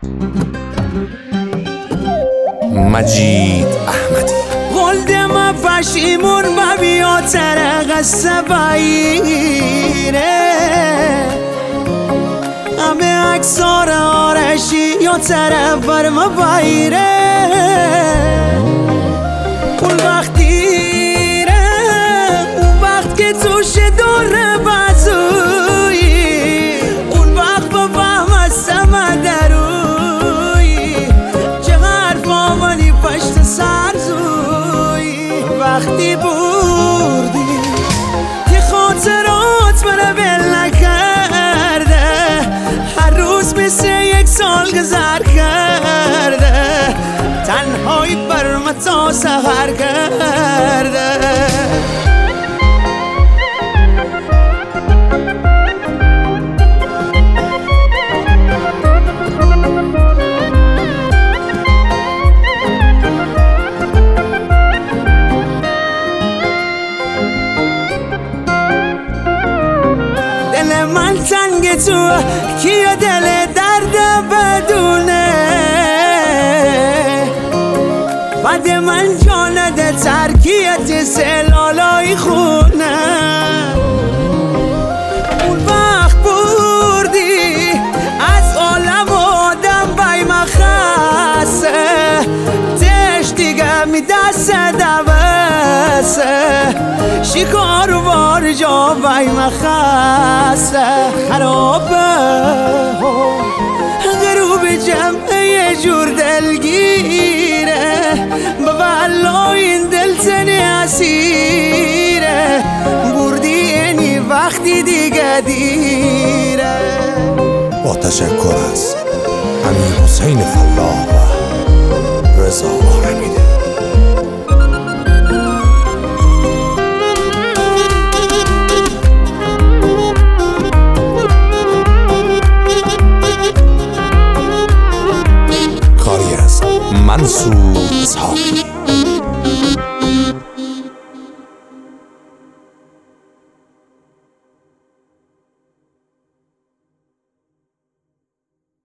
مجید احمدی. قلدم پشیمون و بیا ترق سباییره همه اکسار آرشی یا طرف بر ما بایره اون وقتیره اون وقت که توش دور بازویی اون وقت با فهم از سمدرویی چه حرفا منی پشت سرزویی وقتی بردی که خاطرات منو بل نکرده هر روز مثل یک سال گذر کرده تنهایی بر من تا سحر کرده دل من تنگ تو کیا دل درد بدونه بعد من جانده ترکیت سلالای خونه اون وقت بردی از عالم آدم بای مخصه تش دیگه می دست دوسته شکار وار جا بای مخصه خرابه غروب جمعه یه جور دلگیره والله این دل تنی اسیره بردی اینی وقتی دیگه دیره. با تشکر از امیر حسین فلاح و رضا آرمیده. کاری از منصور